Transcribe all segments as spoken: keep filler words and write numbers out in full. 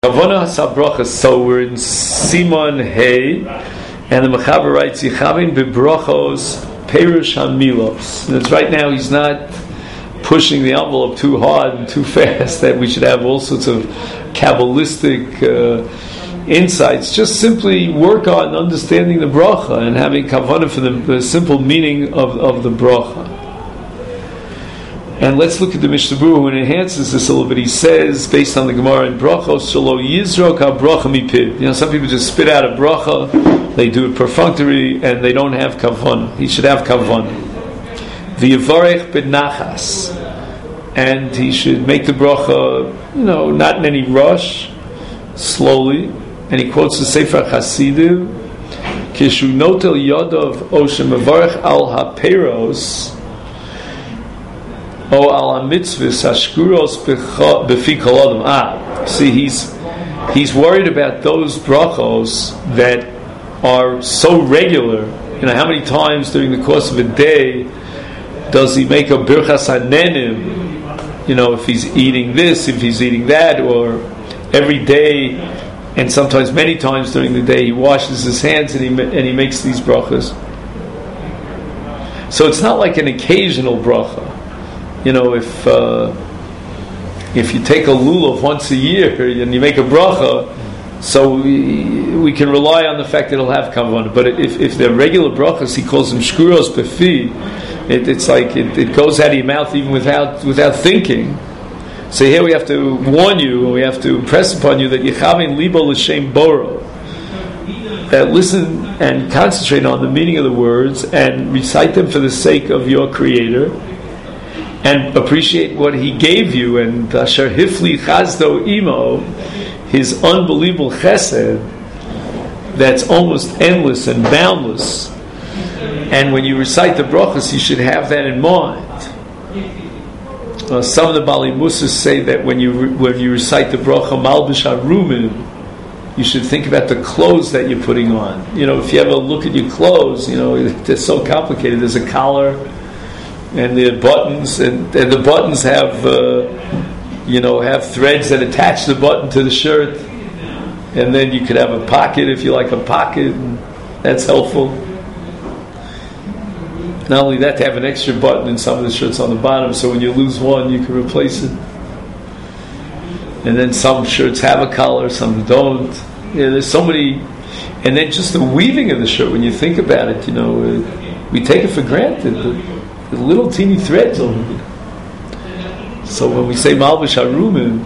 Kavana Hasabracha. So we're in Simon Hay, and the Mechaber writes Yichavin Bibrachos Perush Hamilos. And it's right now he's not pushing the envelope too hard and too fast that we should have all sorts of Kabbalistic uh, insights. Just simply work on understanding the bracha and having Kavana for the, the simple meaning of, of the bracha. And let's look at the Mishnah Berurah who enhances this a little bit. He says, based on the Gemara in Brachos, Shelo Yizrok HaBracha Mipiv. You know, some people just spit out a bracha, they do it perfunctory, and they don't have kavanah. He should have kavanah. V'yivarech b'nachas. And he should make the bracha, you know, not in any rush, slowly. And he quotes the Sefer Hasidim, Kishu notel yodov oshem mevarech al ha'peros, O al mitzvahs hashkuros befi kol adam. Ah, see, he's he's worried about those brachos that are so regular. You know, how many times during the course of a day does he make a birchas hanenim? You know, if he's eating this, if he's eating that, or every day, and sometimes many times during the day, he washes his hands and he and he makes these brachas. So it's not like an occasional bracha. You know, if uh, if you take a lulav once a year and you make a bracha, so we, we can rely on the fact that it'll have kavanah. But if, if they're regular brachas, he calls them shkuros befi. It, it's like it, it goes out of your mouth even without without thinking. So here we have to warn you, and we have to impress upon you that yichavin libo l'shem boro. That listen and concentrate on the meaning of the words and recite them for the sake of your Creator. And appreciate what He gave you, and Asher Hifli Chazdo Imo, His unbelievable chesed, that's almost endless and boundless. And when you recite the brachas, you should have that in mind. Uh, some of the Bali Musas say that when you re- when you recite the bracha Malbish Harumim, you should think about the clothes that you're putting on. You know, if you ever look at your clothes, you know, they're so complicated. There's a collar, and the buttons, and, and the buttons have, uh, you know, have threads that attach the button to the shirt, and then you could have a pocket if you like a pocket, and that's helpful. Not only that, to have an extra button in some of the shirts on the bottom, so when you lose one, you can replace it. And then some shirts have a collar, some don't. Yeah, there's so many, and then just the weaving of the shirt. When you think about it, you know, uh, we take it for granted. But the little teeny threads over it. So when we say Malbish Harumim,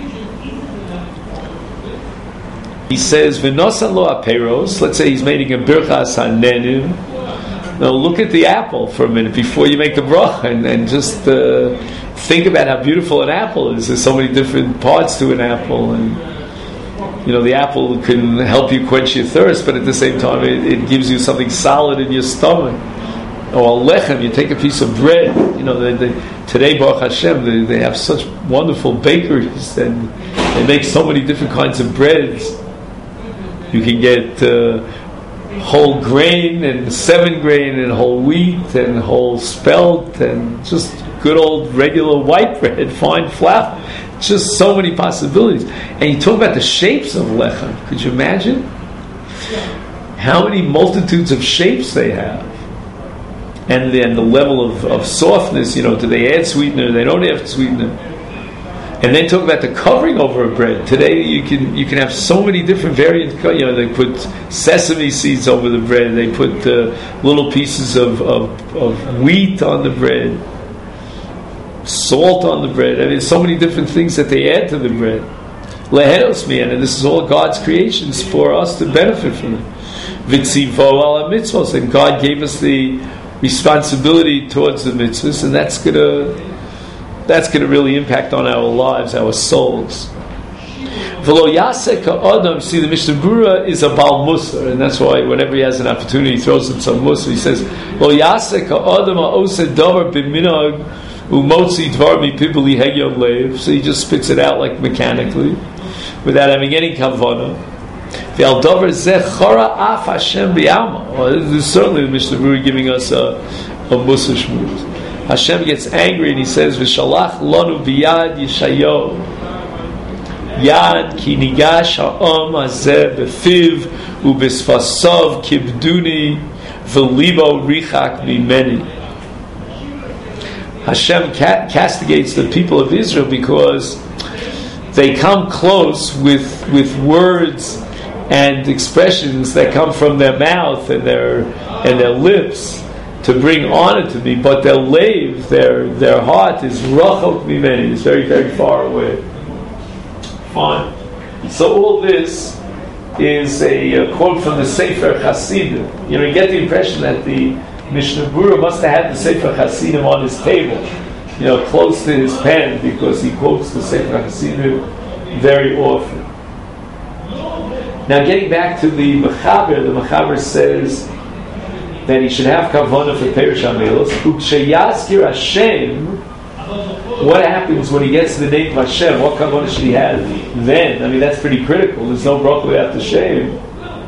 he says V'nosan lo aperos. Let's say he's making a birchas hanenim. Now look at the apple for a minute before you make the bracha, and, and just uh, think about how beautiful an apple is. There's so many different parts to an apple, and you know the apple can help you quench your thirst, but at the same time it, it gives you something solid in your stomach. Or lechem, you take a piece of bread. You know, they, they, today, Baruch Hashem, they, they have such wonderful bakeries, and they make so many different kinds of breads. You can get uh, whole grain and seven grain and whole wheat and whole spelt and just good old regular white bread, fine flour. Just so many possibilities. And you talk about the shapes of lechem. Could you imagine how many multitudes of shapes they have? And then the level of, of softness, you know, do they add sweetener? They don't add sweetener. And then talk about the covering over a bread. Today you can you can have so many different variants. You know, they put sesame seeds over the bread. They put uh, little pieces of, of, of wheat on the bread, salt on the bread. I mean, so many different things that they add to the bread. Lehenos mian, and this is all God's creations for us to benefit from it. Vitzivo ala mitzvos, and God gave us the responsibility towards the mitzvahs, and that's gonna that's gonna really impact on our lives, our souls. V'lo yaseh ka'adam. See, the Mishnah Berurah is a Baal Musar, and that's why whenever he has an opportunity, he throws in some Musar. He says, "Lo yaseh ka'adam ha'oseh davar b'minhag umotzi dvar mipiv lihegyon leiv." So he just spits it out like mechanically, without having any kavanah. Well, this is certainly the Mishnah Berurah giving us a, a Musar shmuz. Hashem gets angry and He says, "V'shalach lanu biyad Yeshayahu." Yad ki nigash ha'om hazeh befiv ubesfasov kibduni v'libo richak mimeni. Hashem ca- castigates the people of Israel because they come close with with words and expressions that come from their mouth and their and their lips to bring honor to me, but their lave, their their heart is rachok mimeni, is very very far away. Fine. So all this is a, a quote from the Sefer Hasidim. You know, you get the impression that the Mishnah Berurah must have had the Sefer Hasidim on his table, you know, close to his pen, because he quotes the Sefer Hasidim very often. Now, getting back to the Mechaber, the Mechaber says that he should have kavanah for Perush HaMilos. Uksheyazkir Hashem. What happens when he gets to the name of Hashem? What kavanah should he have then? I mean, that's pretty critical. There's no bracha without the Shem.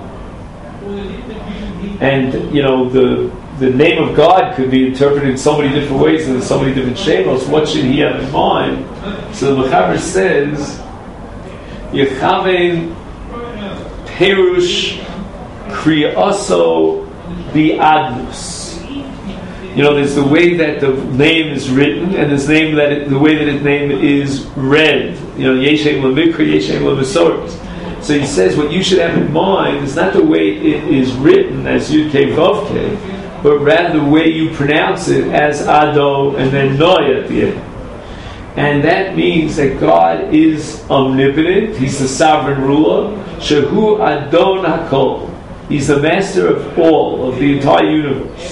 And, you know, the the name of God could be interpreted in so many different ways and in so many different shemos. What should he have in mind? So the Mechaber says, Yechaven Perush Kriyaso Bi'adnus. You know, there's the way that the name is written, and there's name that it, the way that its name is read. You know, Yeshem Lamikra, Yeshem Lamasoros. So he says what you should have in mind is not the way it is written as Yud Kei Vav Kei, but rather the way you pronounce it as Ado and then Noy at the end. And that means that God is omnipotent. He's the sovereign ruler. Shehu Adon HaKol. He's the master of all, of the entire universe.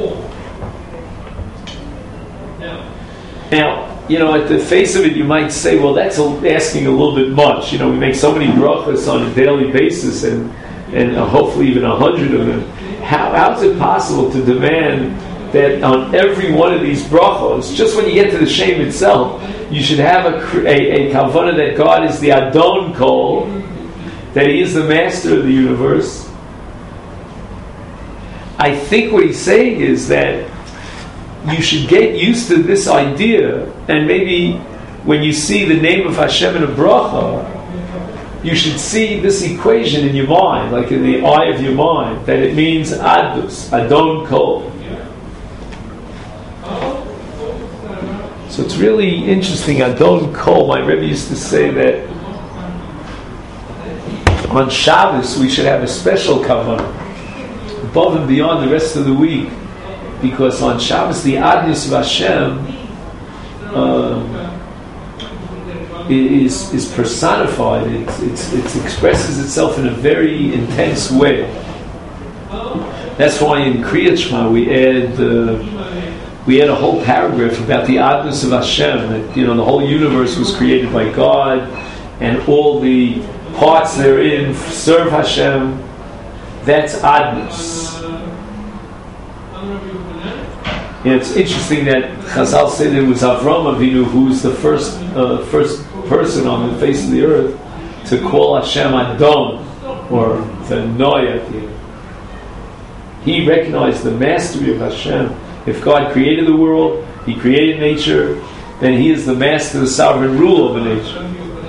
Now, you know, at the face of it, you might say, well, that's asking a little bit much. You know, we make so many brachas on a daily basis, and and hopefully even a hundred of them. How, how is it possible to demand that on every one of these brachos, just when you get to the Shem itself, you should have a, a, a kavanah that God is the Adon Kol, that He is the master of the universe? I think what he's saying is that you should get used to this idea, and maybe when you see the name of Hashem in a bracha, you should see this equation in your mind, like in the eye of your mind, that it means Adus, Adon Kol. So it's really interesting. Adon Kol, my Rebbe used to say that on Shabbos we should have a special kavanah above and beyond the rest of the week, because on Shabbos the Adnus of Hashem um, is is personified. It it's, it expresses itself in a very intense way. That's why in Kriyat Shema we add uh, we add a whole paragraph about the Adnus of Hashem. That, you know, the whole universe was created by God, and all the parts therein serve Hashem. That's Adnus. You know, it's interesting that Chazal said it was Avram Avinu who was the first uh, first person on the face of the earth to call Hashem Adon, or the Noya. He recognized the mastery of Hashem. If God created the world, He created nature, then He is the master, the sovereign ruler over nature.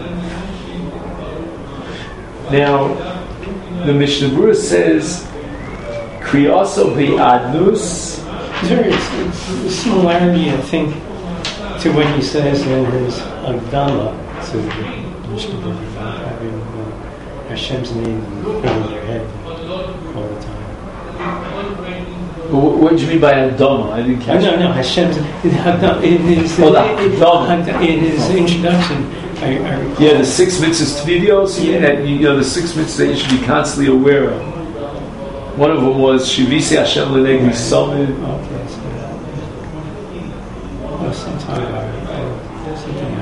Now, the Mishnah Berurah says, Kriyaso Bi'adnus. There is a similarity, I think, to when he says in his Agdama to the Mishnah Berurah about having uh, Hashem's name over their head all the time. What, what did you mean by Agdama? I didn't catch No, it. no, Hashem's in his, oh, in, in his introduction. I, I yeah, the six mitzvahs tvidios. Yeah, that, you know, the six mitzvahs that you should be constantly aware of. One of them was Shivisi Hashem L'negri Summit. Okay, so that. Well, sometime something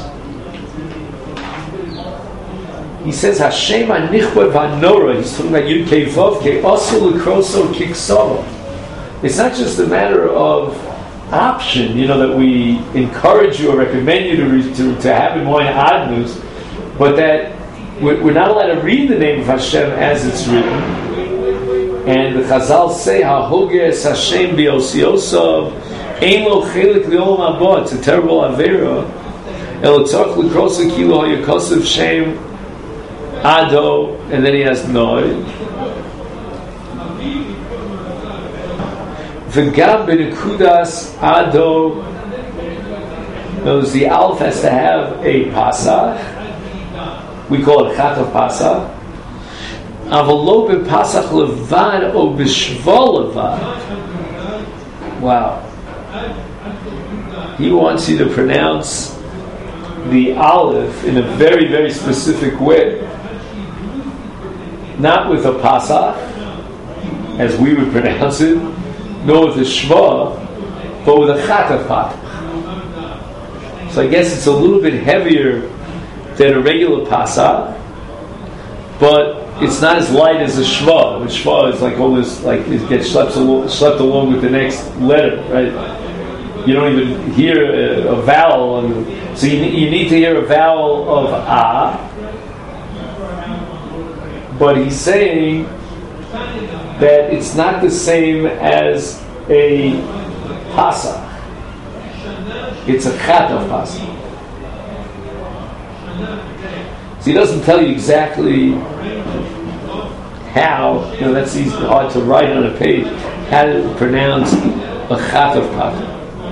happens. He says Hashem Anichwa Vanora. He's talking about Yud Kei Vav Kei Asul L'Kroso Kiksava. It's not just a matter of option, you know, that we encourage you or recommend you to re- to, to have in mind Adnus, but that we're, we're not allowed to read the name of Hashem as it's written. And the Chazal say, "Hahoges Hashem bi'osiosav, ein lo chelik li'olam haba." It's a terrible avera Elotzach l'krosa kilo hayakosiv shem ado, and then he has noi. V'gam b'nekudas ado. Notice the Aleph has to have a pasach. We call it chat of pasach. Avalo b'pasach levad o b'shva levad. Wow. He wants you to pronounce the Aleph in a very, very specific way. Not with a pasach, as we would pronounce it, nor with a shva, but with a chat of pasach. So I guess it's a little bit heavier than a regular pasach, but it's not as light as a shva. Which shva is like all this, like it gets schlepped along, schlepped along with the next letter, right? You don't even hear a, a vowel, and so you, you need to hear a vowel of a. But he's saying that it's not the same as a pasach. It's a chat of pasach. So he doesn't tell you exactly how, you know, that's easy, hard to write on a page, how to pronounce a chat of pasach.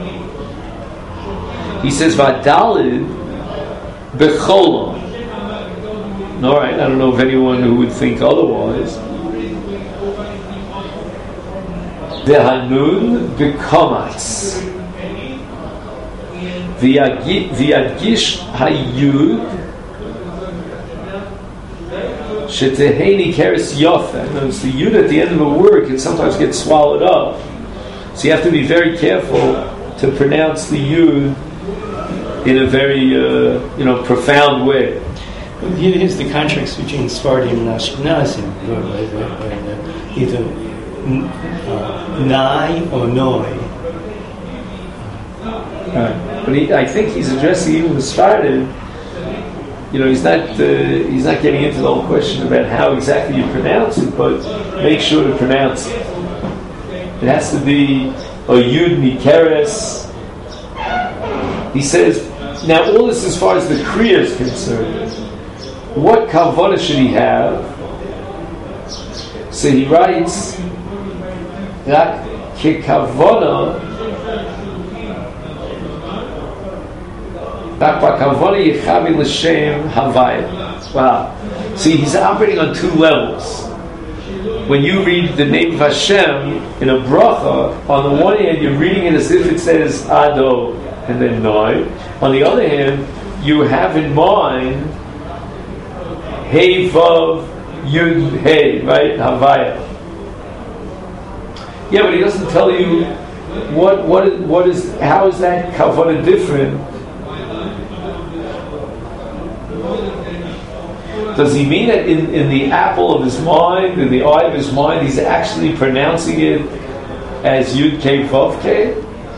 He says, Vadalid Becholon. All right, I don't know of anyone who would think otherwise. Dehanun Bekomatz. V'yadgish hayud sheteheni keres yofa. Notice the yud at the end of a word can sometimes get swallowed up, so you have to be very careful to pronounce the yud in a very uh, you know profound way. Here's the contrast between Sephardim and Ashkenazim, either uh, nai or noi. Right. But he, I think he's addressing even the Sephardim. You know, he's not uh, he's not getting into the whole question about how exactly you pronounce it, but make sure to pronounce it. It has to be a yud nikeres. He says, now all this as far as the kriya is concerned. What kavanah should he have? So he writes that kikavana Wow. See, he's operating on two levels. When you read the name of Hashem in a bracha, on the one hand you're reading it as if it says Ado and then Noi. On the other hand, you have in mind Hey Vav Yud Hey, right? Havaya. Yeah, but he doesn't tell you what what is, what is how is that kavanah different. Does he mean that in, in the apple of his mind, in the eye of his mind, he's actually pronouncing it as Yud Kei Vav Kei?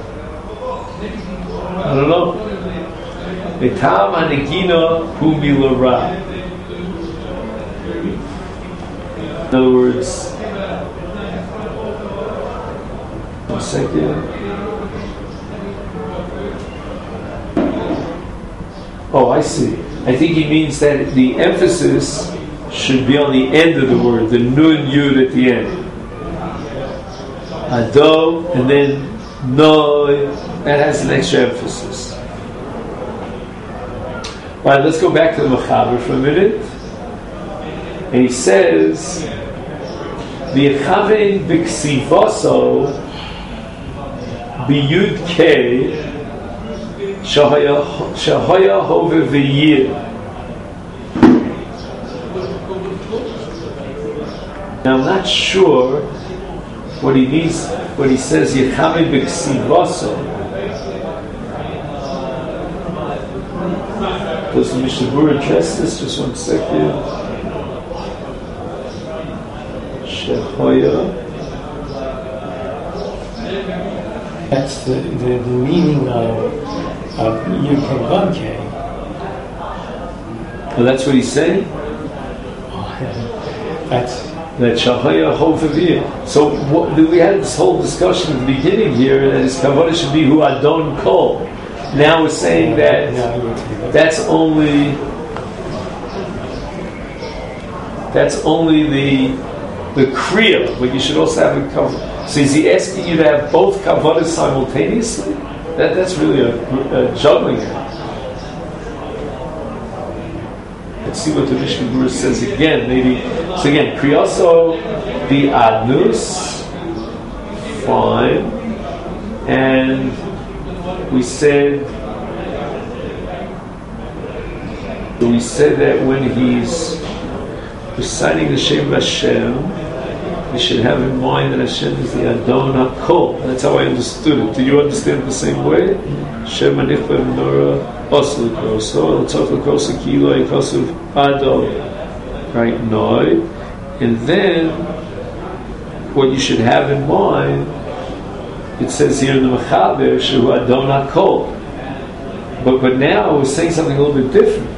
I don't know. Etam Hanegina Hu Milara. In other words, one second. Oh, I see. I think he means that the emphasis should be on the end of the word, the nun yud at the end. Ado, and then no, that has an extra emphasis. Alright, let's go back to the Mechaber for a minute. And he says, V'yechaven b'ksivoso b'yud kei Shahaya Hove V'yir. Now I'm not sure what he means when he says Yechame B'Ksivaso. Does the Mishnah Berurah address this? Just one second. Shahaya. That's the, the, the meaning of of Yud Kei Vav Kei. Well, that's what he's saying? That's that Shahaya Hovavir. So what, we had this whole discussion at the beginning here that his kavanah should be Hu Adon Kol. Now we're saying that that's only that's only the the kriya, but you should also have a kavanah. So is he asking you to have both kavanas simultaneously? That that's really a, a juggling act. Let's see what the Mishnah Berurah says again. Maybe so again, kriyaso the adnus, fine, and we said we said that when he's reciting the Shem of Hashem, we should have in mind that Hashem is the Adon HaKol. That's how I understood it. Do you understand it the same way? Shem Anichva Menorah Osel Kroso L'Tzoch L'Kroso Kilo Ekosuv Adon. Right? Noi. And then what you should have in mind, it says here in the Mechaber Shehu Adon HaKol. But but now we're saying something a little bit different.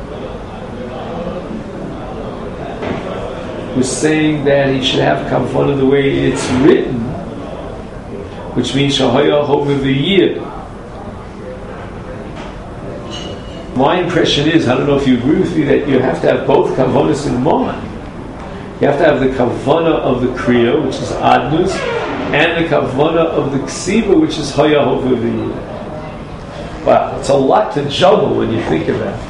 We're saying that he should have kavanah the way it's written, which means shahaya over the year. My impression is, I don't know if you agree with me, that you have to have both kavanahs in mind. You have to have the kavanah of the kriya, which is adnus, and the kavanah of the ksiva, which is haya over the year. Wow, it's a lot to juggle when you think of that.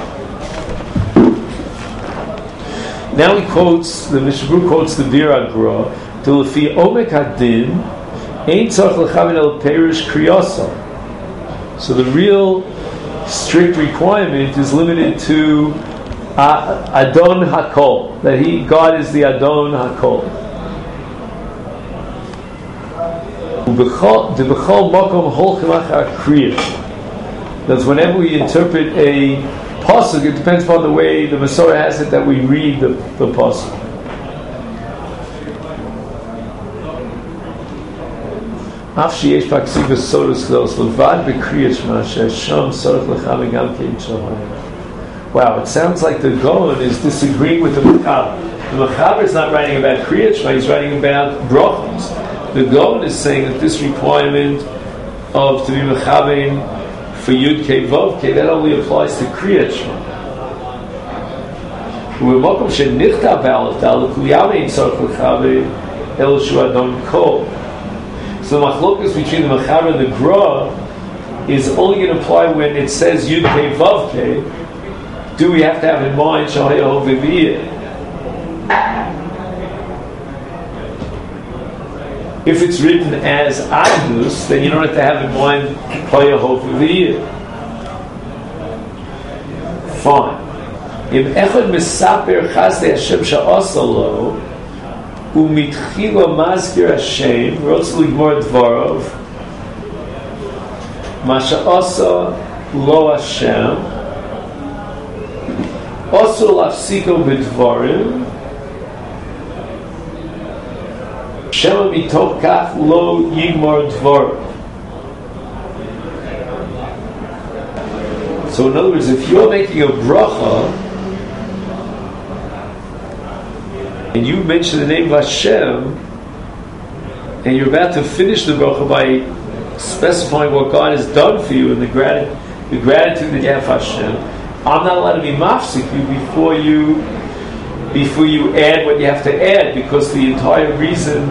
Now he quotes, the Mishnah Berurah quotes the Bir Agra, to lefi omek hadin, ein tzarich l'chaven el perish kriyasa. So the real strict requirement is limited to uh, Adon HaKol, that he, God is the Adon HaKol. The b'chol makom holchem achar kriya. That's whenever we interpret a pasuk, it depends upon the way the Masorah has it that we read the, the pasuk. Wow, it sounds like the Gaon is disagreeing with the Mechaber. The Mechaber is not writing about Kriyat Shema, he's writing about brachos. The Gaon is saying that this requirement of to be Mechaber for Yud Kei Vav Kei, that only applies to Kriyat Shema. U'b'makom shenichtav b'alef daled kuliyam ein tzarich l'chaber el shu Adon Kol. So the machlokas between the Mechaber and the Gra is only going to apply when it says Yud Kei Vav Kei. Do we have to have in mind Shahaya Hoviviyah? If it's written as Adnus, then you don't have to have in mind Shahaya Hoviviyah. Fine. If Echad Misaper Chazdei Hashem Sha'asa Lo Umitchila Mazkir Hashem Rotz Ligmor Dvarov Masha'asa Lo Hashem Also lafsiko b'dvarim Shema mitov kach lo yigmar dvarim. So in other words, if you're making a bracha and you mention the name of Hashem and you're about to finish the bracha by specifying what God has done for you and the, grat- the gratitude that you have for Hashem, I'm not allowed to be mafsik you before you before you add what you have to add, because the entire reason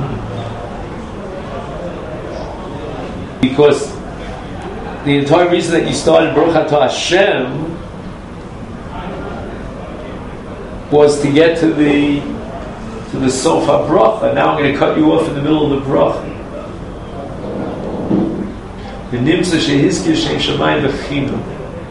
because the entire reason that you started Baruch Atah Hashem was to get to the to the Sof HaBracha. Now I'm going to cut you off in the middle of the bracha. The Nimtza Shehizkir Shem Shamayim V'Chinam.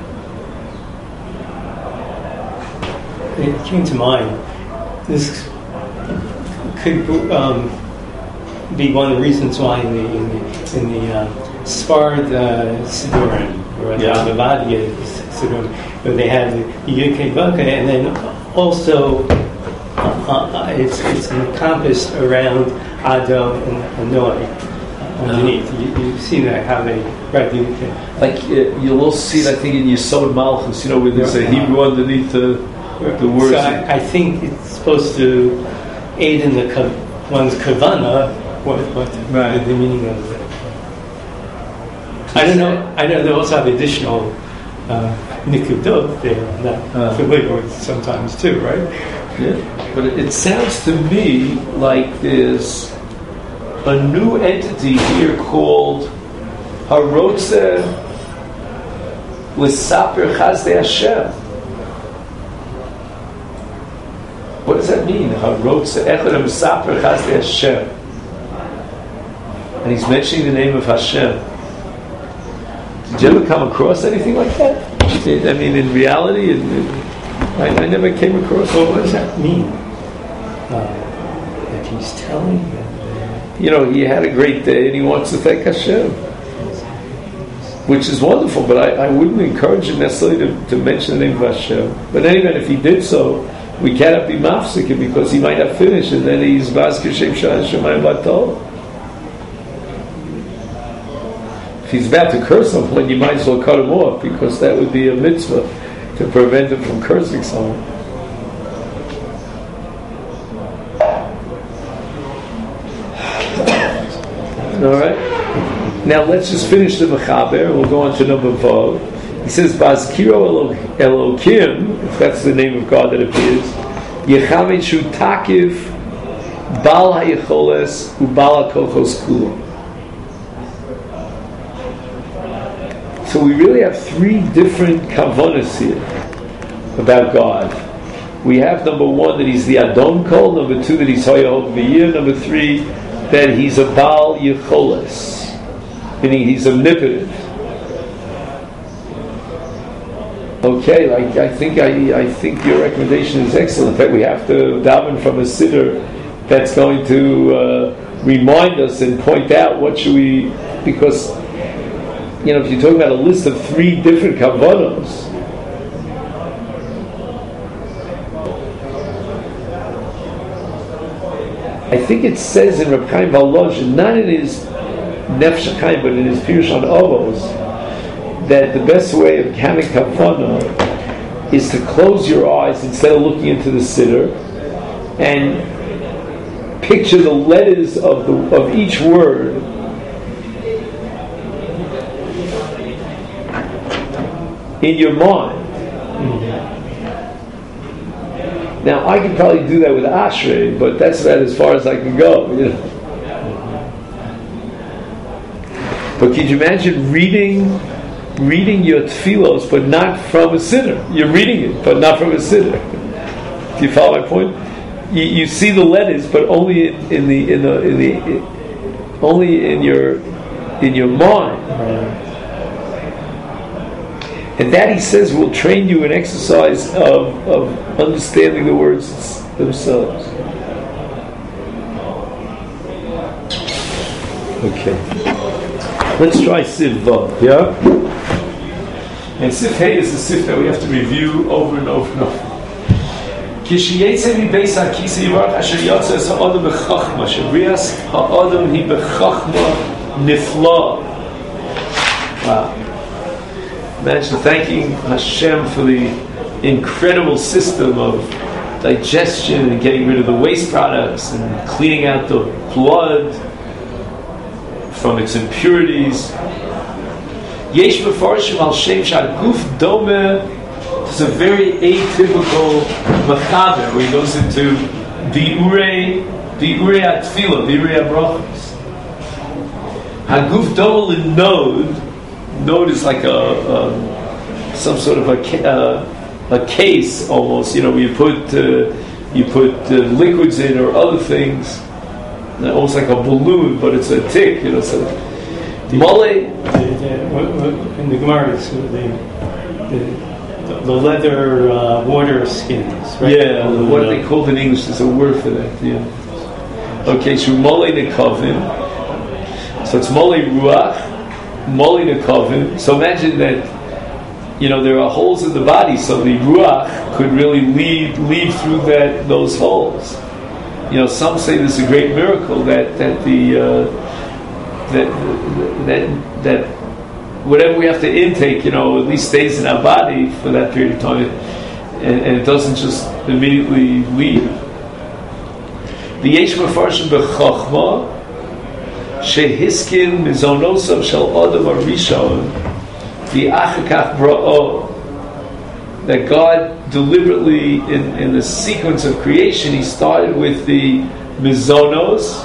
It came to mind, this could um, be one of the reasons why in the in the, in the uh, Sfard uh, Sidurim, or the Avadia Sidurim, where they have the Yud Kei Vav Kei, and then also uh, uh, it's it's encompassed around Adon and Hanoi underneath. Uh-huh. You, you see that how they write the Yud Kei. Like uh, you'll also see it, I think, in Yesod Malchus, you know, where there's a Hebrew underneath the. The words. So I, I think it's supposed to aid in the one's kavana, what, what right. the meaning of it. I don't know. I know they also have additional uh, nikudot there. I'm not uh, familiar with sometimes too, right? Yeah, but it, it sounds to me like there's a new entity here called Harotze L'Saper Chazdei Hashem. What does that mean? Harotze Echad L'Saper Chazdei Hashem. And he's mentioning the name of Hashem. Did you ever come across anything like that? I mean, in reality, in, in, I, I never came across. Well, what does that mean? Uh, that he's telling them? You know, he had a great day and he wants to thank Hashem, which is wonderful, but I, I wouldn't encourage him necessarily to, to mention the name of Hashem. But anyway, if he did so, we cannot be mafsik because he might not finish and then he's Vazkir Shem Shemayim Batol. If he's about to curse someone, you might as well cut him off because that would be a mitzvah to prevent him from cursing someone. All right. Now let's just finish the mechaber. We'll go on to number vav. He says, "Bazkiro Elokim," if that's the name of God that appears. Yechamin shu takiv bal hayecholes ubal hakochos kulo. So we really have three different kavanas here about God. We have number one that he's the Adon Kol, number two that he's Hoyahov V'yir, number three that he's a Baal Yecholes, meaning he's omnipotent. Okay, like I think I, I think your recommendation is excellent. In fact, we have to daven from a siddur that's going to uh, remind us and point out what should we, because you know, if you're talking about a list of three different kavanos, I think it says in Reb Chaim Volozhin, not in his Nefesh HaChaim, but in his Pirush on Ovos, that the best way of having kavana is to close your eyes instead of looking into the siddur and picture the letters of the of each word in your mind. Mm-hmm. Now, I can probably do that with Ashrei, but that's about as far as I can go. You know? But can you imagine reading reading your tefillos, but not from a siddur? You're reading it, but not from a siddur. Do you follow my point? You, you see the letters, but only in, in the in the in the in, only in your in your mind. Right. And that, he says, will train you in exercise of, of understanding the words themselves. Okay. Let's try Siv Vav, yeah? And Siv Hey is a Siv that we have to review over and over and over. Kishiyetze mi beis ha'kisi yirat asher yotze es ha'odom b'chachma shebrias ha'odom hi b'chachma nifla. Wow. Imagine thanking Hashem for the incredible system of digestion and getting rid of the waste products and cleaning out the blood from its impurities. Yesh mefarshim al shem sha'guf domeh. It's a very atypical machaber where he goes into diurei diurei atfilah, diurei abrachos. Haguf domeh l'nod. Node is like a, a some sort of a uh, a case almost. You know, where you put uh, you put uh, liquids in or other things, almost like a balloon, but it's a tick. You know, so mole. In the Gemara, it's the, the, the leather uh, water skins, right? Yeah, the, what they call it in English, there's a word for that. Yeah. Okay, so mole nekavim. So it's mole ruach. Moli Nekavim. So imagine that, you know, there are holes in the body, so the ruach could really lead lead through that those holes. You know, some say this is a great miracle that that the uh, that that that whatever we have to intake, you know, at least stays in our body for that period of time, and, and it doesn't just immediately leave. The yesh mefarshim b'chachma. Shehiskin mizonosov shel Adam Arishon v'achakach bra'o. That God deliberately, in, in the sequence of creation, He started with the mizonos,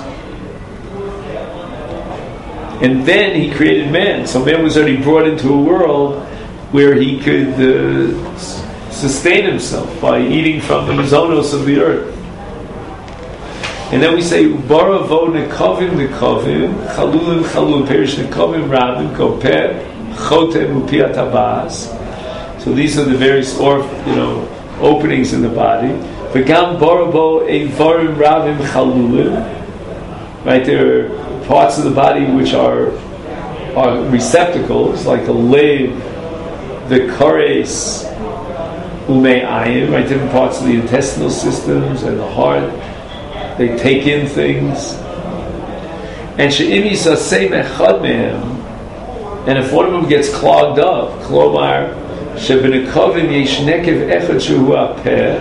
and then He created man. So man was already brought into a world where he could uh, sustain himself by eating from the mizonos of the earth. And then we say, Baravo nekavim nekavim, chalulim chalulim, perish nekavim rabim, kopeh, chotem upiat habas. So these are the various, or you know, openings in the body. V'gam baravo eivarim rabim chalulim. Right, there are parts of the body which are are receptacles, like the lev, the kares, umei ayim, right, different parts of the intestinal systems and the heart. They take in things. And she'im yisasei mechad mehem, and if one of them gets clogged up, klomar shebenekavim yesh nekev echad shehu apeh.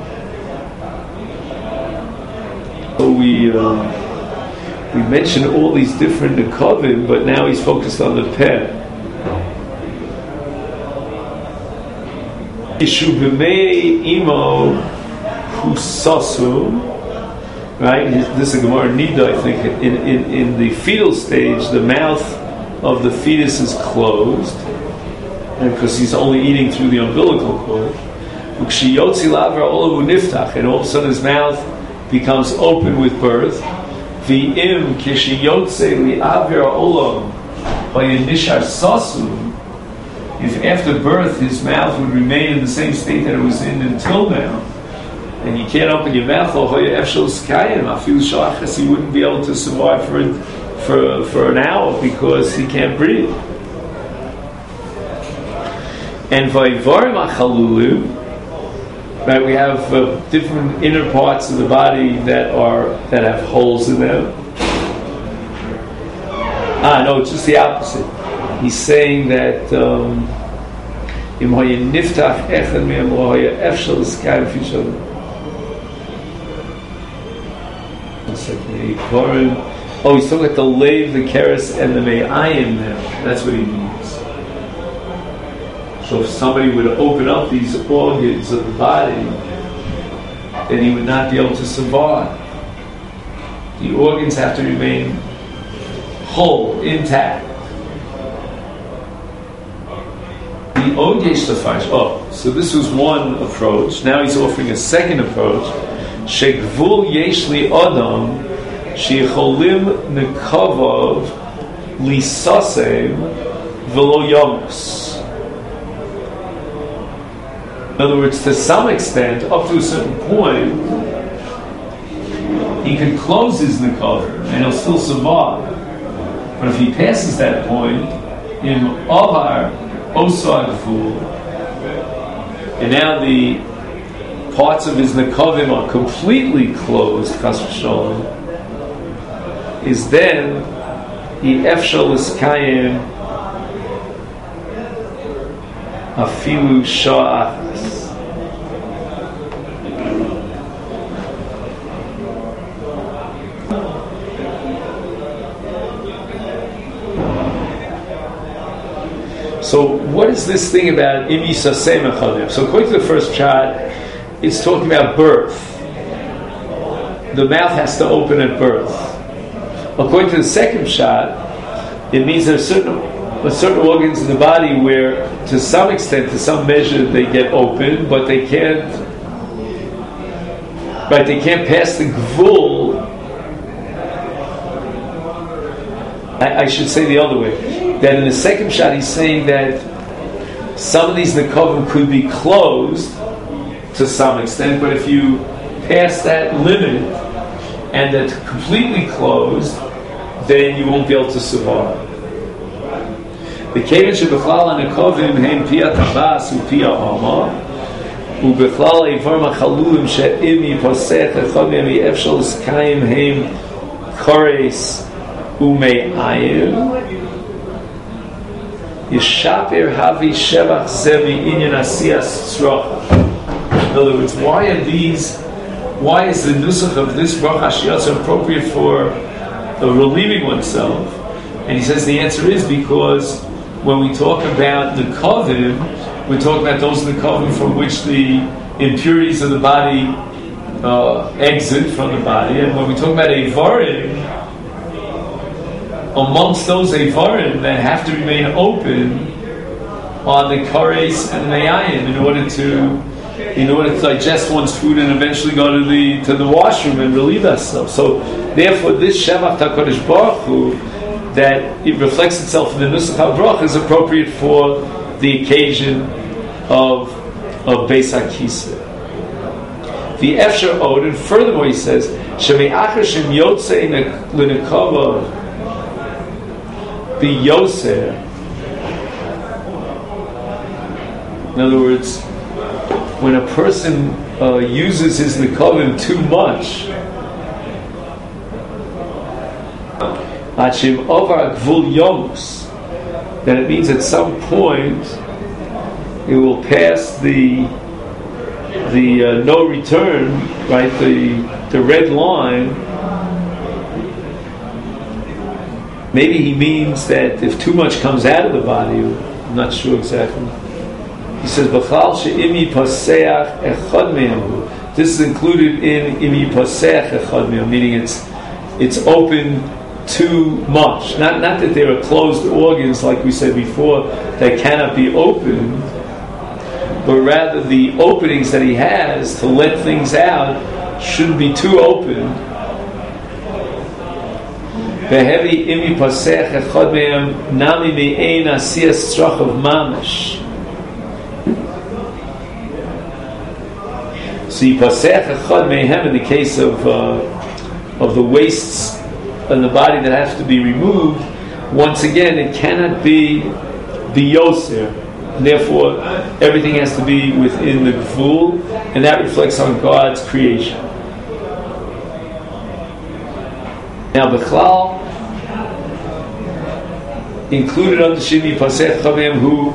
So we uh, we mentioned all these different nekavim, but now he's focused on the peh. Ishu b'mei imo husasu. Right, this is a Gemara Nida, I think. In, in in the fetal stage, the mouth of the fetus is closed, and because he's only eating through the umbilical cord. And all of a sudden, his mouth becomes open with birth. V'im kishiyotze li'aver olam v'yinishar sasu. If after birth his mouth would remain in the same state that it was in until now, and you can't open your mouth, he wouldn't be able to survive for for for an hour because he can't breathe. And vayvarim achalulim, right? We have uh, different inner parts of the body that are that have holes in them. Ah, no, it's just the opposite. He's saying that. Um, Oh, he's talking about the lev, the keres, and the me'ayim now. That's what he means. So if somebody would open up these organs of the body, then he would not be able to survive. The organs have to remain whole, intact. The ogesh lefash. Oh, so this was one approach. Now he's offering a second approach. Shegvul yesh li adam sheyicholim nekavav lisasem v'lo yamos. In other words, to some extent, up to a certain point, he could close his nekavav and he'll still survive. But if he passes that point, in avar osad gvul, and now the parts of his nekavim are completely closed, chas v'sholem, is then he efshal iskayim afilu sha'achas. So what is this thing about im yisasei mechadim? So according to the first shot, it's talking about birth. The mouth has to open at birth. According to the second shot, it means there are certain, certain organs in the body where, to some extent, to some measure, they get open, but they can't. Right? They can't pass the gvul. I, I should say the other way. That in the second shot, he's saying that some of these nekavim could be closed to some extent, but if you pass that limit and that's completely closed, then you won't be able to survive. The keven shebechlal hanekovim heim pia tabas upia hama ubechlal eivar machalulim she'im yiposech echad mehem yiefshal iskayim heim kores ume'ayim yishaper havi shevach zemi inyan asiyas tzrocha. In other words, why are these? Why is the nusach of this bracha shiyatz appropriate for uh, relieving oneself? And he says the answer is because when we talk about the kovim, we're talking about those nekavim from which the impurities of the body uh, exit from the body. And when we talk about Eivarim, amongst those Eivarim that have to remain open are the Kares and the Me'ayin in order to in order to digest one's food and eventually go to the to the washroom and relieve ourselves. So therefore this Shevach HaKadosh Baruch Hu, that it reflects itself in the Nusach HaBrach, is appropriate for the occasion of of Beis HaKiseh. The Efshar Od, and furthermore he says, Sheme'achar Shem Yotzei L'Nekava B'Yoser. In other words, when a person uh, uses his Nekavim too much, Achim Ovar Gvul Yomus, then it means at some point it will pass the the uh, no return, right? The the red line. Maybe he means that if too much comes out of the body, I'm not sure exactly. He says, "B'chal she'imi paseach echad me'amu." This is included in imi paseach echad me'amu, meaning it's it's open too much. Not not that there are closed organs, like we said before, that cannot be opened, but rather the openings that he has to let things out shouldn't be too open. Behevi imi pasech echad me'am nami me'ein asiyas strach of mamash. So pasech echad me'hem in the case of uh, of the wastes in the body that has to be removed. Once again, it cannot be the yoser. Therefore, everything has to be within the gvul, and that reflects on God's creation. Now, Bechlal, included under Shimi Pasech Chavim, who,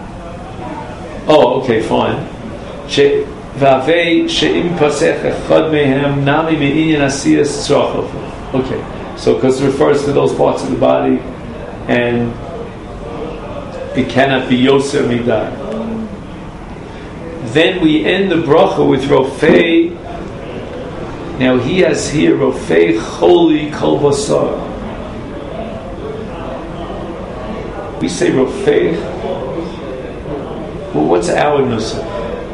oh, okay, fine. V'avei she'im Pasech Echad Mehem Nami Me'inyan Asiyas Tzrachov. Okay, so because it refers to those parts of the body, and it cannot be Yoser Midah. Then we end the bracha with Rofei. Now he has here Rofei Choli Kol Basar. We say Rofei. Well, what's our nusach?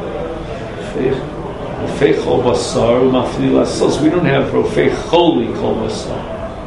Rofei Chol Basar Mafli Lasos. We don't have Rofei Choli Kol Basar.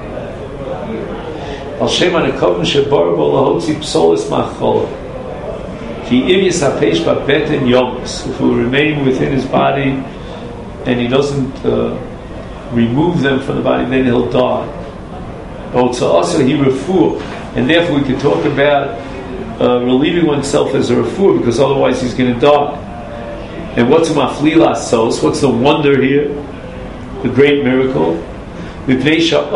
Al Shem Anekavim Shebar Bo Lahotzi Psolis Machol. Ki Im Yisapesh Babeten Yomus. If he will remain within his body and he doesn't uh, remove them from the body, then he'll die. Also, he refuah, and therefore we can talk about uh, relieving oneself as a refuah, because otherwise he's going to die. And what's mafli lasos? What's the wonder here? The great miracle. So if you have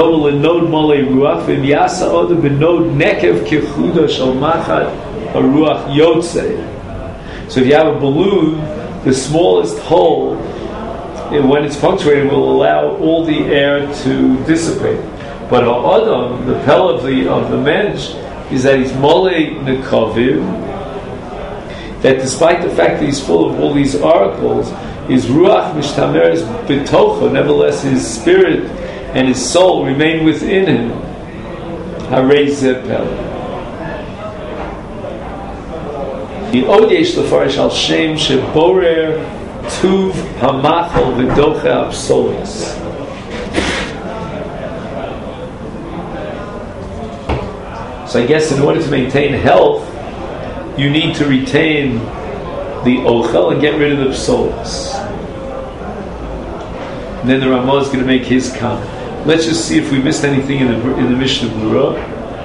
a balloon, the smallest hole, when it's punctuated, will allow all the air to dissipate. But Adam, the pel of the of the mensch, is that he's molei nekavim, that despite the fact that he's full of all these oracles, his ruach mishtameres betocha, nevertheless his spirit and his soul remain within him. Harei zeh pel. The Odesh Lefarish al Shem Sheborer Tuv Hamachal V'Docha Absolis. So I guess in order to maintain health, you need to retain the Ochel and get rid of the Psolis. And then the Ramah is going to make his comment. Let's just see if we missed anything in the in the Mishnah Berurah.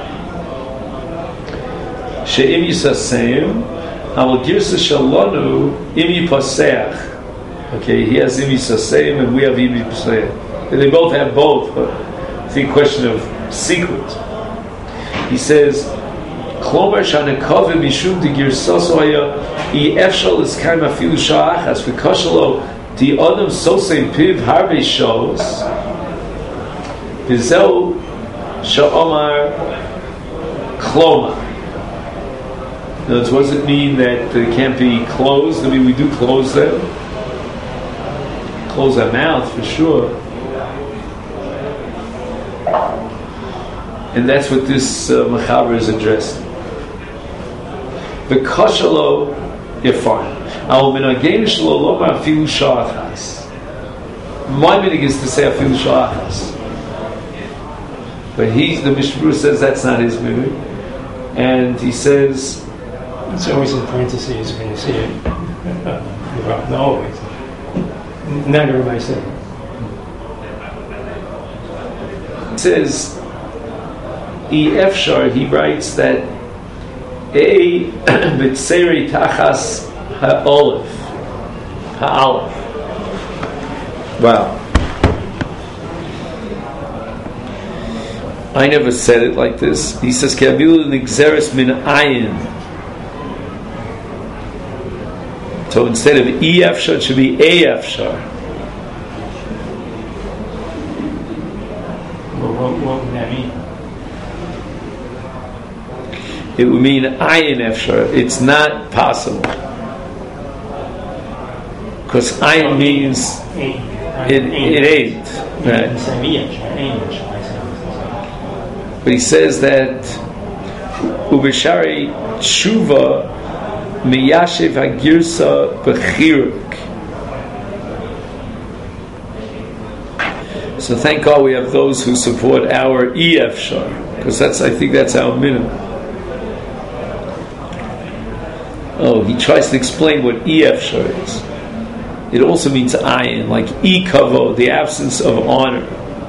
She'im Yisasem. Our Girsa Shalonu Imi Paseach. Okay, he has Imi Sasem and we have Imi Paseach. They both have both, but it's a question of secret. He says, Klomer Shanekavim Mishum de Girsasoya I Efshal is Kaim Afilu Sha'achas V'Kashalo Di Adam Sosei Piv Harvey shows V'zeu sha'omar kloma. In other words, what does it mean that they can't be closed? I mean, we do close them. Close our mouth, for sure. And that's what this uh, Mechaber is addressing. The Koshalo Yafar. Our Minagain Shalo Loma Afilu Sha'achas. My minig is to say Afilu Sha'achas. But he's, the Mishmur says that's not his minig. And he says, it's always in parentheses when you see it. No, always. Not everybody said it. It says, E. Efshar, he writes that A. B'tzeri Tachas Ha'olef. Ha'alef. Wow. I never said it like this. He says, Ke'avilu nigzeres min ayin. So instead of E Efshar, it should be A Efshar. Well, what, what would that mean? It would mean Ayin Efshar. It's not possible. Because Ayin means it, it ain't. Right? But he says that Ubishari Tshuva Miyashiv Hagirsa Bechiruk. So thank God we have those who support our E Efshar, because that's, I think that's our minimum. Oh, he tries to explain what E Efshar is. It also means ayin, like E Kavod, the absence of honor.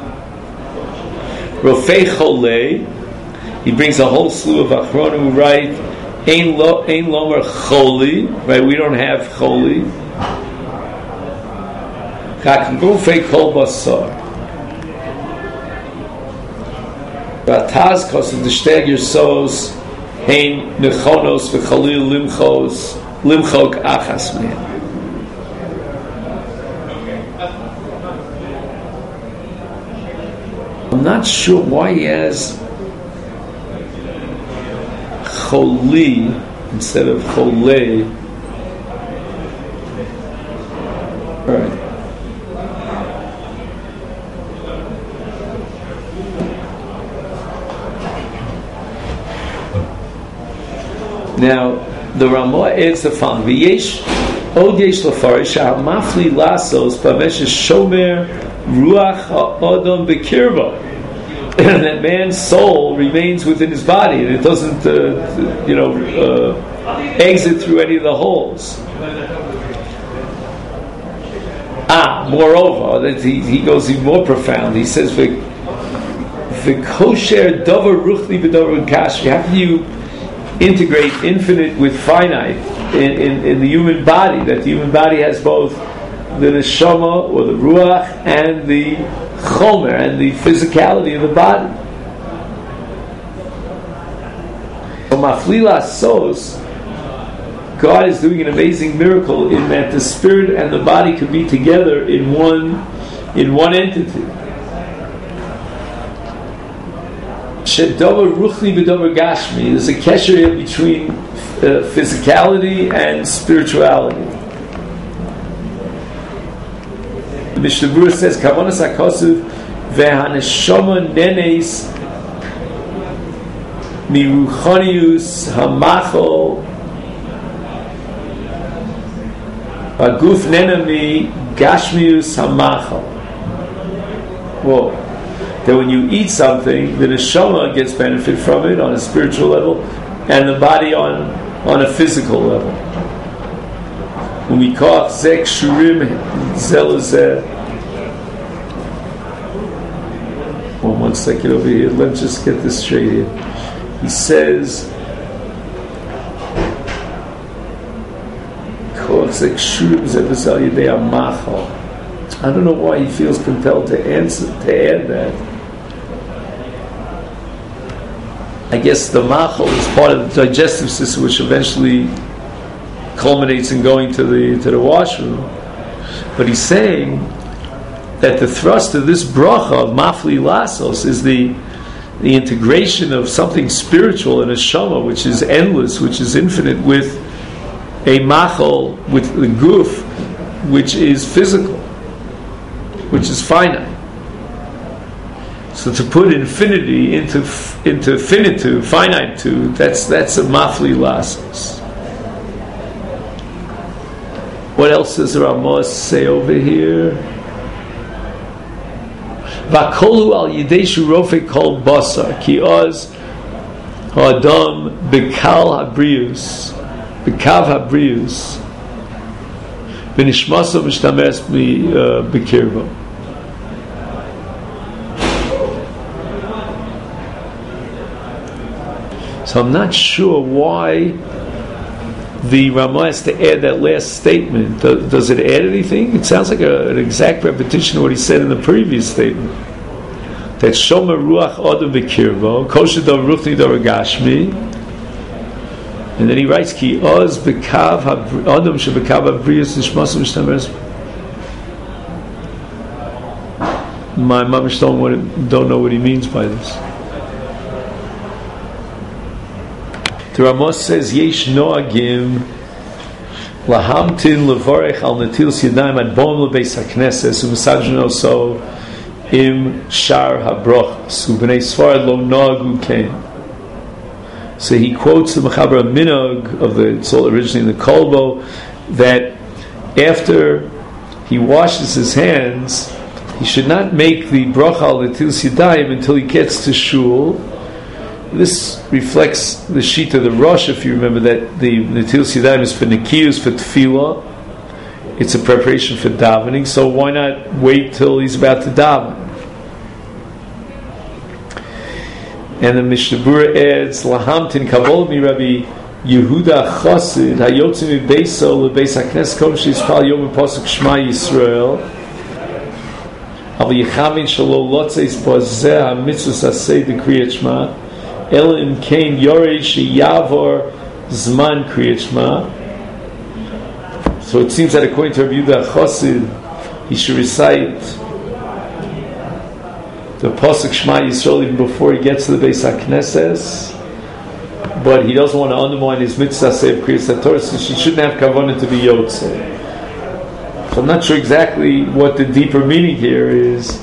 Rofei Cholei, he brings a whole slew of Achronim who write, Ein lo, ein lomer choli, right? We don't have choli. Chak gufei kol basar. Bataz kosev d'shteg yersos hein nechonos v'chalil limchos limchok achas mehem. I'm not sure why he has choli instead of cholei. All right. Now, the Ramah adds the following: V'yesh od yesh lefarish ha'mafli lasos b'meshes shomer ruach ha'odom b'kirba. That man's soul remains within his body, and it doesn't, uh, you know, uh, exit through any of the holes. Ah, moreover, that he, he goes even more profound. He says, "V'kosher davar ruchli b'davar kashri." How can you integrate infinite with finite in, in, in the human body? That the human body has both the neshama or the ruach and the chomer and the physicality of the body. So maflila sos, God is doing an amazing miracle in that the spirit and the body could be together in one in one entity. Shedavar ruchli b'davar gashmi. There's a kesher here between uh, physicality and spirituality. The Mishnah Berurah says, "Kavanas hakosuv ve'haneshama nenes miruchanius hamachol v'guf nenami gashmius hamachol." Whoa. That when you eat something, the neshama gets benefit from it on a spiritual level, and the body on on a physical level. When we call zek shurim zelazeh. Well, one second over here. Let's just get this straight here. He says, zek shurim zelazeh yedei amachal. I don't know why he feels compelled to answer to add that. I guess the machal is part of the digestive system, which eventually culminates in going to the to the washroom. But he's saying that the thrust of this bracha of Mafli Lasos is the the integration of something spiritual in a shama, which is endless, which is infinite, with a machal, with the guf, which is physical, which is finite. So to put infinity into into finitude, finitude, that's that's a Mafli Lasos. What else does Ramos say over here? Vakolu al yideshu rofe kol basar ki oz ha'adam bekal habrius bekav habrius v'nishmaso v'shtames b'kirbo. So I'm not sure why the Ramah has to add that last statement. Does, does it add anything? It sounds like a, an exact repetition of what he said in the previous statement. That Shomer Ruach Adam B'Kirvo, Kosher Dov Ruchni Dov Gashmi, and then he writes Ki Oz B'Kav Adam Sheb'Kav Habriyus Nishmasu Mishtameres. My mamish don't, what, don't know what he means by this. The Ramos says, Yesh noagim lahamtin levorech al netilas yadayim ad bom lebeis hakneses u'mesajin oso im shar habrochas u'bnei Sfarad lo noagu ken. So he quotes the Mechaber Minog of the, it's all originally in the Kolbo, that after he washes his hands, he should not make the bracha al netilas yadayim until he gets to shul. This reflects the sheet of the Rosh, if you remember, that the Netilas Yadayim is for Nikiyus, for Tefillah. It's a preparation for davening, so why not wait till he's about to daven? And the Mishnah Berurah adds, Lahamtin Kavol mi Rabbi Yehuda Chosid Hayotzim mi Beiso leBeis HaKnesses Kom Sheispal Yom Pasuk Shema Yisrael Al Yechamin Shalo Lotzeis Pozeh HaMitzvus Aseh D'Kriyat Shema Elim Kain Yorei Sheyavor Zman Kriyat Shema. So it seems that according to Rabbi Yehuda Chosid, he should recite the Pasuk Shema Yisrael even before he gets to the Beis HaKnesses, but he doesn't want to undermine his mitzvah say of Kriyas HaTorah, so he shouldn't have kavanah to be Yotzei. So I'm not sure exactly what the deeper meaning here is,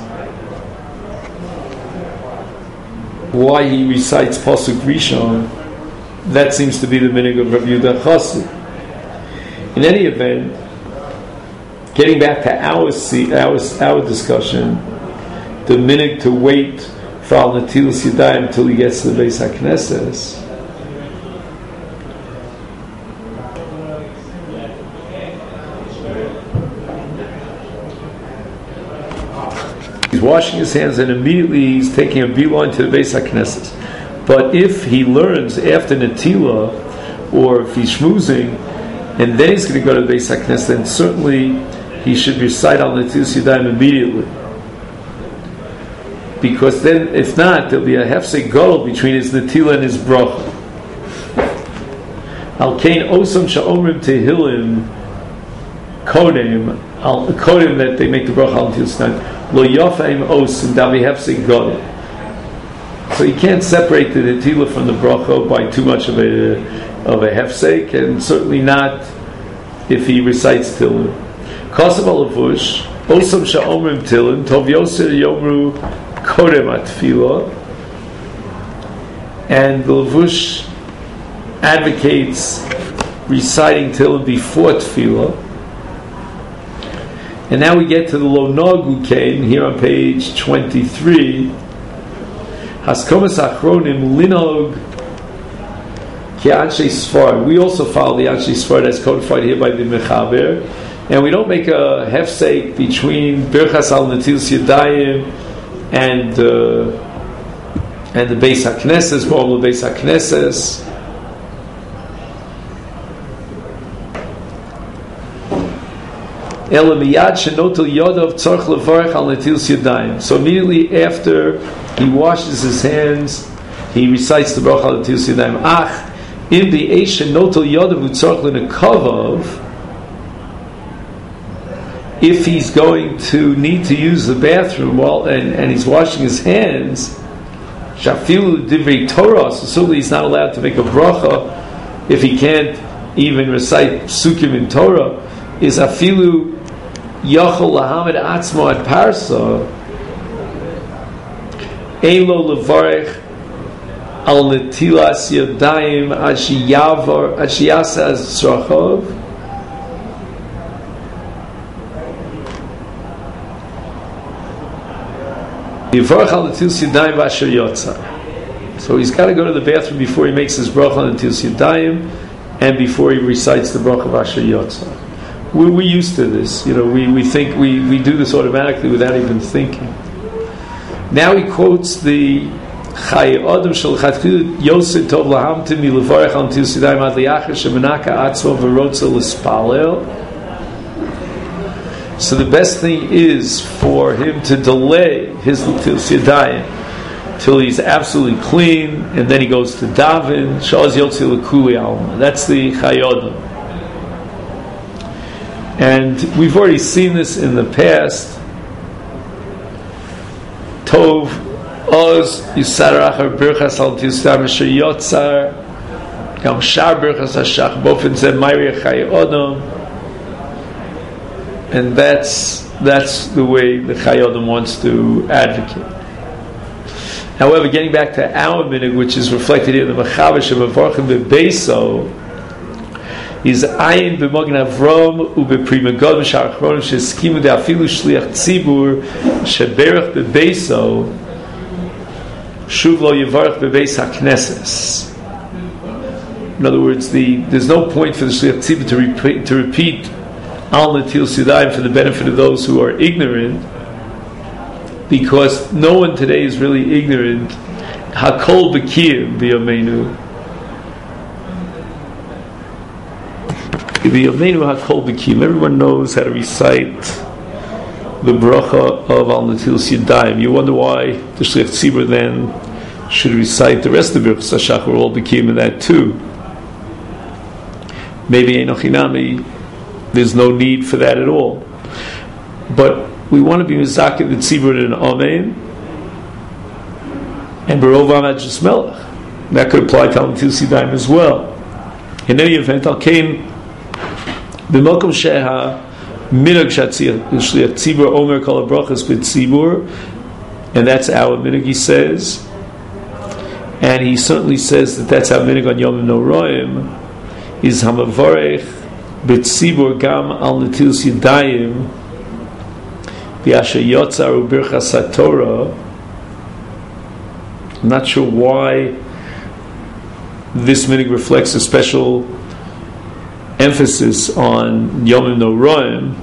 why he recites Pasuk Rishon. That seems to be the meaning of Rabbi Yehuda Chosid. In any event, getting back to our our, our discussion, the minhag to wait for Al Netilas Yadayim until he gets to the Beis HaKnesses, he's washing his hands and immediately he's taking a beeline to the Beis HaKnesses. But if he learns after Netila, or if he's shmuzing, and then he's going to go to the Beis HaKnesses, then certainly he should recite Al Netilas Yadayim immediately. Because then, if not, there'll be a hefsek gadol between his Netila and his bracha. Al Kain Osam Sha'omrim Tehillim Kodem, Al Kodem that they make the bracha Al Netilas Yadayim. Lo Yofeim Os and Davi Hefsek Gadol. So you can't separate the Netila from the bracha by too much of a of a hefsek, and certainly not if he recites Tillim. Kosav Alavush Osam Sha'omrim Tillim Tov Yosir Yomru Kodem Atfilah, and the Lavush advocates reciting Tillim before Tfilah. And now we get to the Lo Nogu Kain here on page twenty-three. Haskomas Achronim Linog Ki Anshe Sfard. We also follow the Anshe Sfard as codified here by the Mechaber, and we don't make a hefsek between Birchas Al Netilas Yadayim and uh, and the Beis HaKnesses, more the Beis HaKnesses. So immediately after he washes his hands, he recites the bracha al netilas yadayim. Ach, in the Eisha notel yodav utzarch lenekavav, if he's going to need to use the bathroom while and, and he's washing his hands, shafilu divrei Torah, so certainly he's not allowed to make a bracha if he can't even recite psukim in Torah, is afilu yachol lahamed atzmo ad parsa elo levarech al netilas yadayim ashiyavar ashiyasa zrachov. So he's got to go to the bathroom before he makes his bracha on Netilas Yadayim and before he recites the bracha of Asher Yotza. We, we're used to this. You know, we, we think we, we do this automatically without even thinking. Now he quotes the Chai Adam Shel Chatchil Yosef Tov Lahamtim Milevarech al Netilas Yadayim Ad Liachar Shemenaka Atzmo V'Rotza L'Spalel. So the best thing is for him to delay his Netilas Yadayim till he's absolutely clean, and then he goes to daven. Shaz Yotzi L'Kuli Alma. That's the Chayodam. And we've already seen this in the past. Tov Oz Yisar Achar Birchas Al Netilas Yadayim Asher Yotzar Gam Shar Birchas Hashach Bofen Zeh Mayri Chayodam. And that's that's the way the Chayyim wants to advocate. However, getting back to our minhag, which is reflected in the Mechaber Shemevarchim Bebeso, is Ayin B'Magen Avram U'B'Pri Megadim Sha'achronim Sheskimu De'afilu Shliach Tzibur Sheberach Bebeso Shuv Lo Yevarach Bebeis HaKnesses. In other words, the there's no point for the Shliach Tzibur to repeat, to repeat Al Netilas Yadayim for the benefit of those who are ignorant, because no one today is really ignorant. Hakol B'Kiyim B'Yameinu. B'Yameinu Hakol B'Kiyim. Everyone knows how to recite the bracha of Al Netilas Yadayim. You wonder why the Shliach Tzibur then should recite the rest of the Birchas Hashach. We're all B'Kiyim in that too. Maybe Einochinami, there's no need for that at all. But we want to be Mizakeh the Tzibur and Amen and Barov Amad Melech. That could apply to Al Netilas Yadayim as well. In any event, Al Kain B'Mokom Sheha Minhag Shliach Tzibur Omer Kol HaBrachas B'Tzibur, and that's our minhag, he says. And he certainly says that that's our minhag on Yom Noraim, is Hamavarech B'Tzibur Gam Al Netilas Yadayim B'Asher Yotzar U'Birchas HaTorah. I'm not sure why this minhag reflects a special emphasis on Yom Noraim.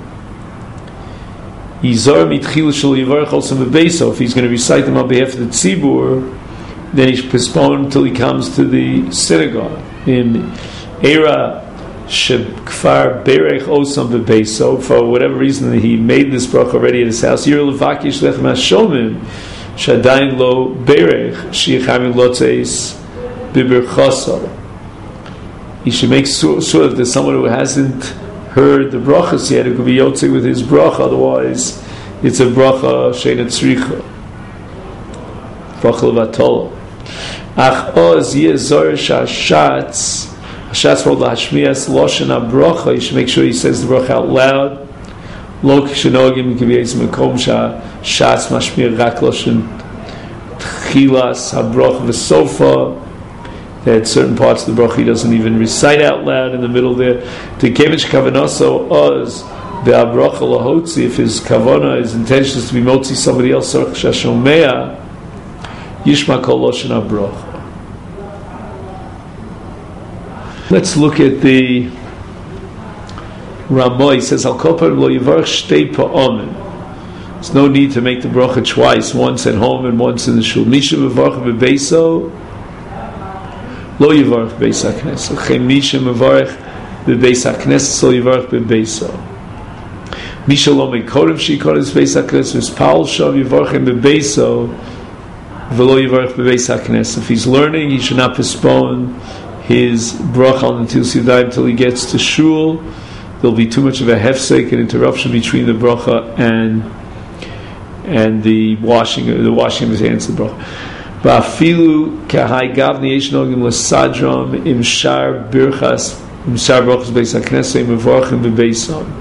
Yizar Mitchil Shel Yivarech also Bebeso. If he's going to recite them on behalf of the Tzibur, then he should postpone until he comes to the synagogue. In Era Shekfar Berech Osam Bebeso, for whatever reason he made this bracha already at his house. Yir Levakish Lechem Hashomim Shadayin Lo Berech Shiachamim Lotzeis Biberchoso. He should make sure, sure that there's someone who hasn't heard the brachas yet who could be yotze with his bracha. Otherwise, it's a bracha sheina tzricha, bracha levatol. Ach oz yezor shashatz. Hashatz for lahashmias loshen habracha. You should make sure he says the bracha out loud. Lo kishenogim kibiyez mekom shashatz mashmir rak loshen tchilas habracha v'sofa. That certain parts of the bracha he doesn't even recite out loud in the middle there. To kevich kavanaso oz be'abracha lahotzi. If his kavana, his intention is to be motzi somebody else, sorach shashomea yishma kol loshen habracha. Let's look at the Ramah. He says, Al kol panim lo yivarech shtei pa'amim. There's no need to make the bracha twice, once at home and once in the shul. Misha mevarach bebeso lo yivarech bebeis hakneses. Chen misha mevarach bebeis hakneses lo yivarech bebeso. Misha lo mekodem sheikodes bebeis hakneses v'spal shav yivarech bebeso v'lo yivarech bebeis hakneses. If he's learning, he should not postpone his bracha on Netilas Yadayim until he gets to shul, there'll be too much of a hefsek, an interruption between the bracha and and the washing the washing of his hands to the bracha. Va'afilu kahai gavni yesh nogim l'sadram im shar birchas im shar brachas beis haknesei mevorchim v'beisam.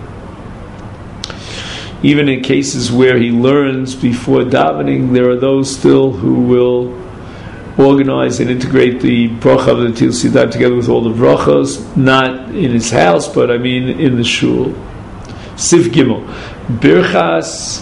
Even in cases where he learns before davening, there are those still who will organize and integrate the bracha of the Netilas Yadayim together with all the brachas, not in his house, but I mean in the shul. Sif Gimel. Birchas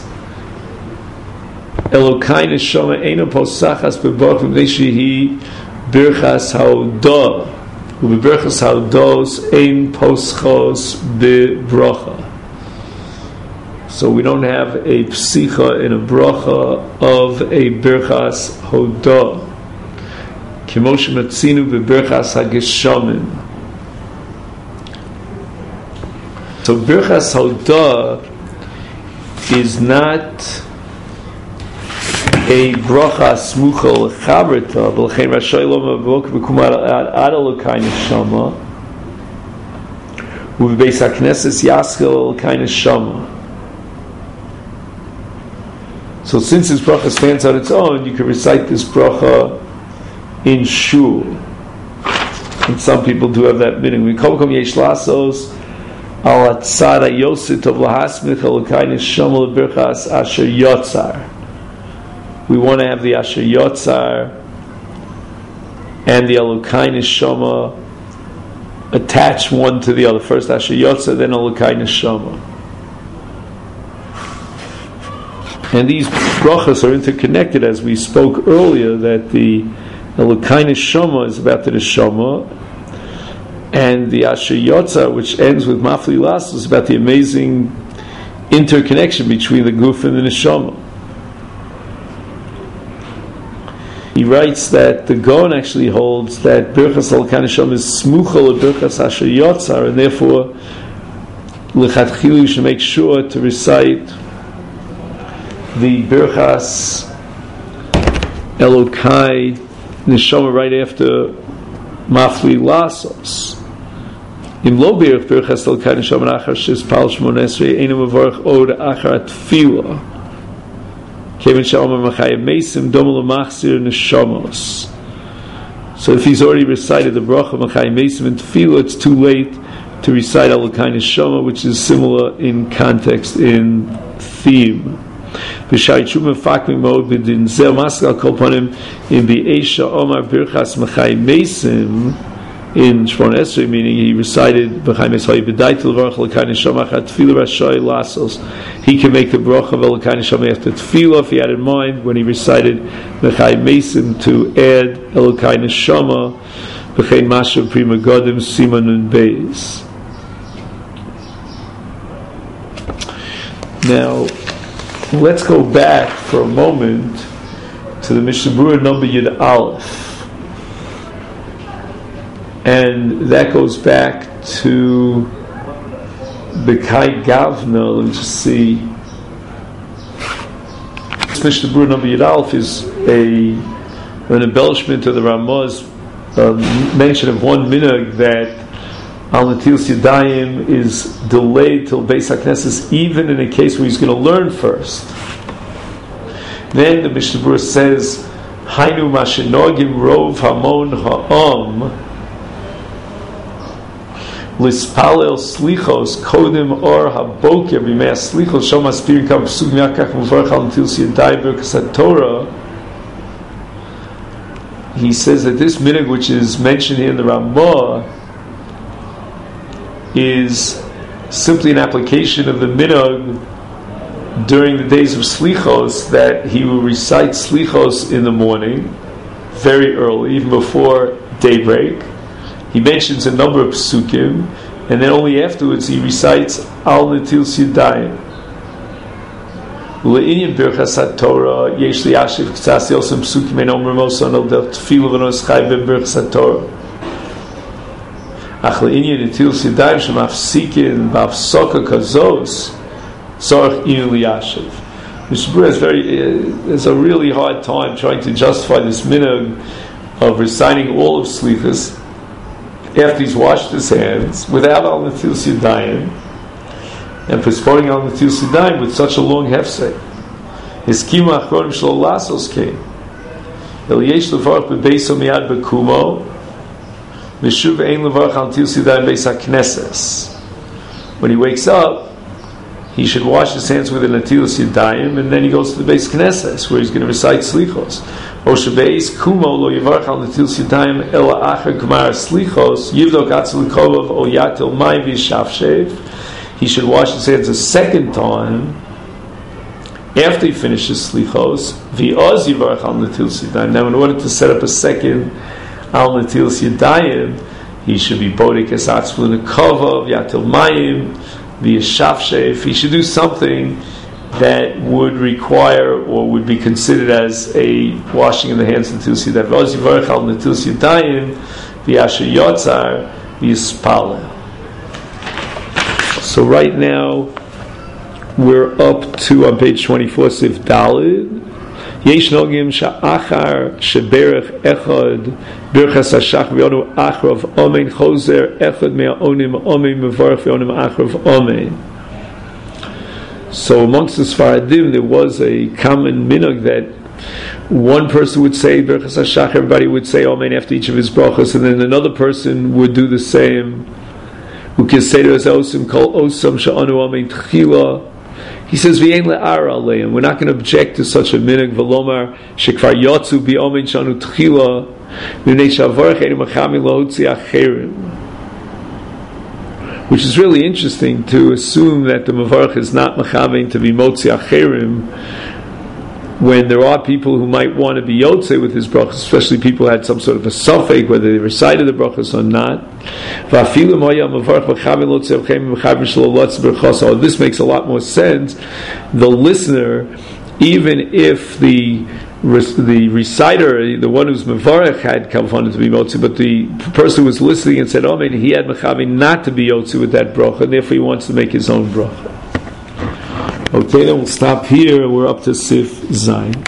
Elokai Neshama Eino Posachas Beborch V'mnei Shehi Birchas Ha'odah U'Birchas Ha'odos Ein Poschos Bebracha. So we don't have a psicha and a bracha of a Birchas Hodah. Kimosh Matzinu B'Birchas HaGeshamim. So Birchas Hodah is not a bracha smucha l'chaberta, v'l'chein rashay lo mavok v'kumar ad Elokai neshama u'v'beis hakneses yaschel Elokai neshama. So since this bracha stands on its own, you can recite this bracha in shul. And some people do have that meaning. We come come yesh lasos al atzara yosit of lahasmich Elokai neshama l'birchas asher yotzar. We want to have the asher yotzar and the Elokai neshama attach one to the other. First asher yotzar, then Elokai neshama. And these brachas are interconnected, as we spoke earlier, that the Elokai neshama is about the neshama, and the asher yotzar, which ends with mafli las, is about the amazing interconnection between the guf and the neshama. He writes that the Gaon actually holds that Birchas Elokai neshama is smucha l'Birchas asher yotzar, and therefore l'chatchila you should make sure to recite the Birchas Elokai neshama right after Mafli Lasos. Im lo birch Birchas Elokai neshama achar shizpal shmona esrei einu mevorach od achar tefila kevin she'omer machayim meisim domo l'machzir neshamos. So if he's already recited the bracha machayim meisim and tefila, it's too late to recite Elokai neshama, which is similar in context, in theme. V'shayitzu mefakmi mod b'din zeh maskal kol panim in b'eisha omar birchas machayim meisim in Shmona Esrei, meaning he recited b'chayim meisim b'dai til v'arach Elokai neshama achat tefila rashay lasos. He can make the bracha of Elokai neshama after tefila if he had in mind when he recited b'chayim meisim to add Elokai neshama b'chein mashav prima godim siman and beis. Now, let's go back for a moment to the Mishnah Berurah number Yud Aleph. And that goes back to the Kai Gavna. Let me just see. This Mishnah Berurah number Yud Aleph is a, an embellishment of the Ramah's uh, mention of one minhag that Al Netilas Yadayim is delayed till Beis HaKnesses, even in a case where he's going to learn first. Then the Mishnah Berurah says, Hainu mashenogim rov hamon ha'am lispalel slichos kodim or haboker b'mei slichos shom aspirin kam psuk miakach muvarach Al Netilas Yadayim b'Birkas HaTorah. He says that this minhag, which is mentioned here in the Ramah, is simply an application of the minhag during the days of Slichos, that he will recite Slichos in the morning, very early, even before daybreak. He mentions a number of psukim, and then only afterwards he recites Al Netilas Yadayim. Le'inyan Birchas HaTorah yesh liyashiv k'tzas yosem psukim ein omer moson al del tefila v'nos chai b'Birchas HaTorah. Ach le'inyan Netilas Yadayim shemafsikin b'afsoka kazos tzorach inu liyashiv. Mishnah Berurah has very uh, has a really hard time trying to justify this minhag of reciting all of Slichos after he's washed his hands without Al Netilas Yadayim. and postponing on the Netilas Yadayim with such a long hefsek. His kima achronim shlo lasos came. El yesh levarach bebeiso miyad bekumo, mishuv ein levarach al Netilas Yadayim beis hakneses. When he wakes up, he should wash his hands with the Netilas Yadayim, and then he goes to the Beis Knesses, where he's going to recite Slichos. O shebeis kumo lo yivarach al Netilas Yadayim ela acher gmar Slichos yivdok atzel kovov o yatil mayim v'yishavshev. He should wash his hands a second time after he finishes Slichos v'oz yivarach al Netilas Yadayim. Now, in order to set up a second al Netilas Yadayim, he should be bodek es atzvul kovov yatil mayim the Yishavshev. He should do something that would require or would be considered as a washing of the hands until you see that. So right now we're up to on page twenty-four, Sif Dalid. Yesh nogim sha'achar sheberech echad birchas hashach v'yonu achrav omen chozer echad me'onim omen mevarech v'yonim achrav omen. So amongst the Sfaradim there was a common minhag that one person would say birchas hashach, everybody would say omen after each of his brachas, and then another person would do the same. Ukeseder as osim kol osam sha'anu omen tchila. He says, "V'yein le'ara aleim." We're not going to object to such a minhag. V'lomar shekvar yotzu bi'omen shanu tchila v'nei shavarech einu machami lahotzi acherim. Which is really interesting to assume that the mavarech is not machavein to be motzi acherim when there are people who might want to be yotze with his brachas, especially people who had some sort of a suffix whether they recited the brachas or not. This makes a lot more sense. The listener, even if the the reciter, the one who's mevarech, had kavanah to be motzi, but the person who was listening and said, "Oh man, he had mechavi not to be yotze with that bracha, and therefore he wants to make his own bracha." Okay, then we'll stop here. We're up to Sif Zayin.